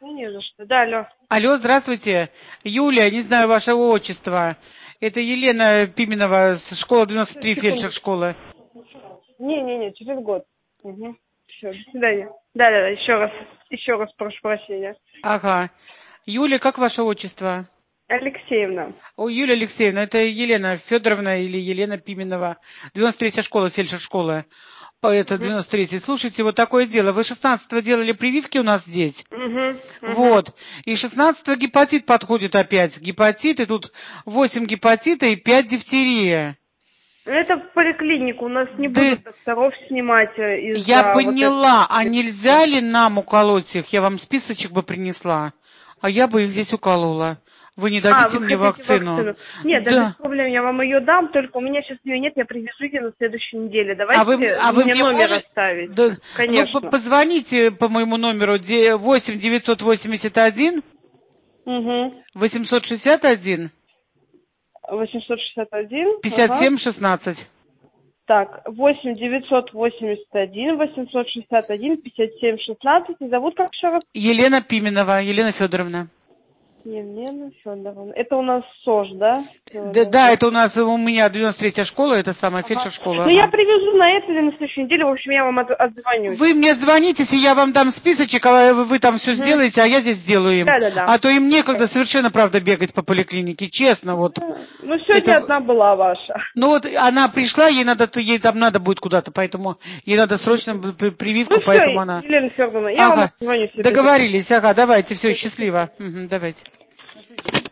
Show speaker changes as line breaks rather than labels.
Ну, не за что. Да, алло.
Алло, здравствуйте. Юлия, не знаю ваше отчество. Это Елена Пименова, школа 93,
Секунду.
фельдшер-школа.
Не, через год. Угу. Все, до свидания. Да, еще раз прошу прощения.
Ага. Юлия, как ваше отчество?
Алексеевна.
О, Юлия Алексеевна, это Елена Федоровна или Елена Пименова. 93-я школа, фельдшер-школа. Это
Угу.
93-й. Слушайте, вот такое дело. Вы 16-го делали прививки у нас здесь.
Угу.
Вот. И 16-го гепатит подходит опять. Гепатит, и тут 8 гепатита и 5 дифтерия.
Это в поликлинику. У нас не
Да,
будут докторов снимать
я
из-за вот
поняла.
этого
А
прививки.
нельзя ли нам уколоть их? Я вам списочек бы принесла. А я бы их здесь уколола. Вы не дадите
Вы
мне
хотите
вакцину?
вакцину? Нет, да без
Да.
проблем, я вам ее дам, только у меня сейчас ее нет, я привезу ее на следующей неделе.
А вы,
Давайте
а вы
мне
мне
номер
можете...
оставить.
Да, ну,
Конечно.
позвоните по моему номеру 8 981
Угу.
861
861, ага.
57 16.
Так, 8 981 861 57 16. И зовут как еще раз?
Елена Пименова, Елена Федоровна.
Елена Федоровна. Это у нас СОЖ, да?
Да,
Номер
да, это
телефона.
у меня 93-я школа, это самая
Ага.
фельдшер-школа,
Ну, я
ага.
привезу на этой или на следующей неделе. В общем, я вам отзвонюсь.
Вы мне звоните, и я вам дам списочек, а вы там все
Угу.
сделаете, а я здесь сделаю им.
Да.
А то им некогда совершенно, правда, бегать по поликлинике, честно, вот.
Да. Ну, сегодня
Это,
одна была ваша.
ну вот она пришла, ей там надо будет куда-то, поэтому ей надо срочно
Ну
прививку, поэтому
все,
она...
Елена Федоровна, я вам
Ага,
отзвоню в следующий раз.
договорились, ага, давайте, все,
До свидания.
счастливо. Мгм, давайте.